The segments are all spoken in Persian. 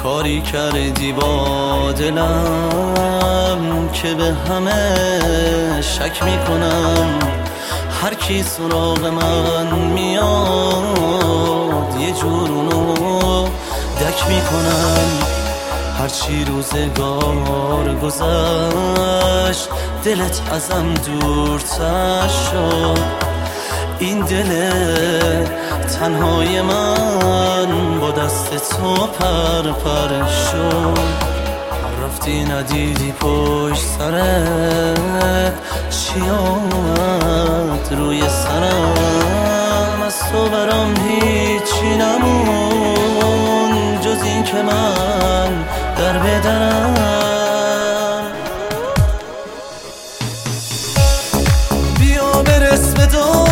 کاری کردی با دلم که به همه شک میکنم. هر کی سراغ من میاد یه جور اونو دک میکنم. هرچی روزگار گذشت دلت ازم دورتر شد. این دل تنهای من با دست تو پر پر شد. رفتی ندیدی پشت سرت چی آمد روی سرم. از تو برام هیچی نمون جز این که من در بدرم. بیا برس به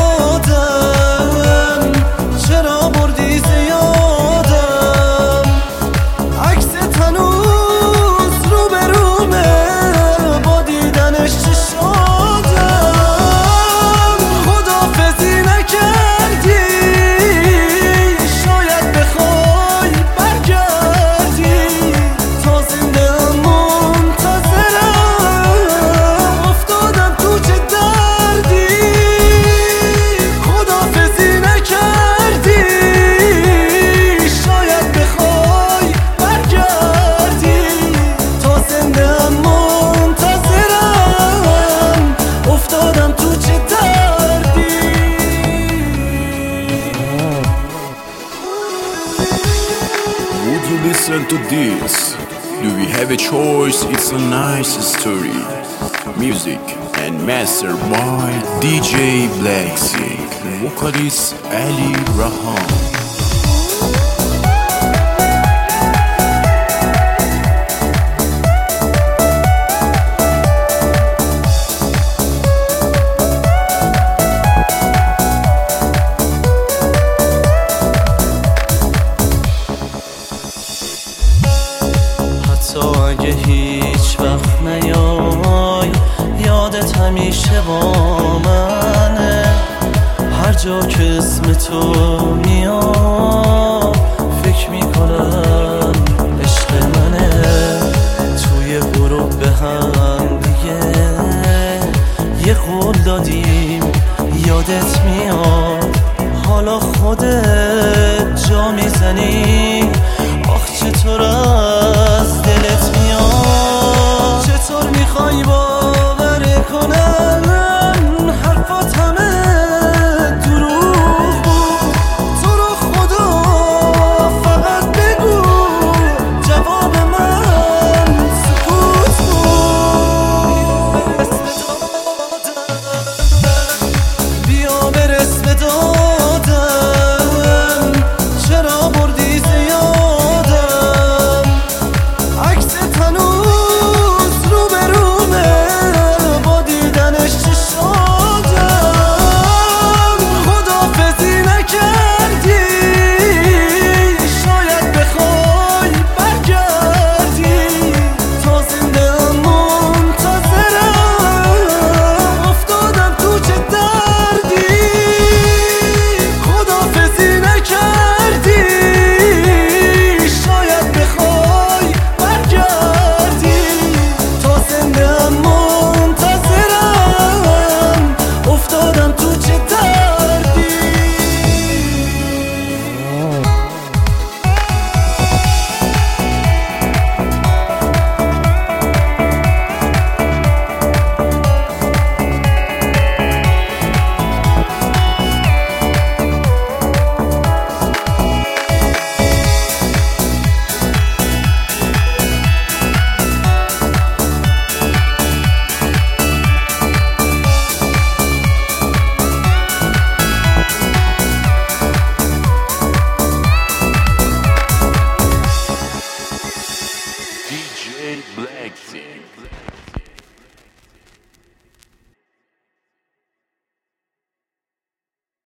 دادم چرا بردی زیادم. عکست هنوز رو به رومه با دیدنش چه شادم. خداحافظی نکردی شاید بخوای برگردی. تا زنده ام منتظرم افتادم تو چه دردی. خداحافظی نکردی شاید بخوای برگردی. تا زنده ام منتظرم افتادم تو چه دردی. Would you listen to this? Do we have a choice? It's a nice story. Music and master by DJ Black Sink. Vocalist Ali Rahman. حتی اگه هیچ وقت نیای یادت همیشه با منه. هر جا که اسم تو میاد فکر میکنم عشق منه. توی غروب به هم دیگه یه قول دادیم یادت میاد. حالا خودت جا میزنی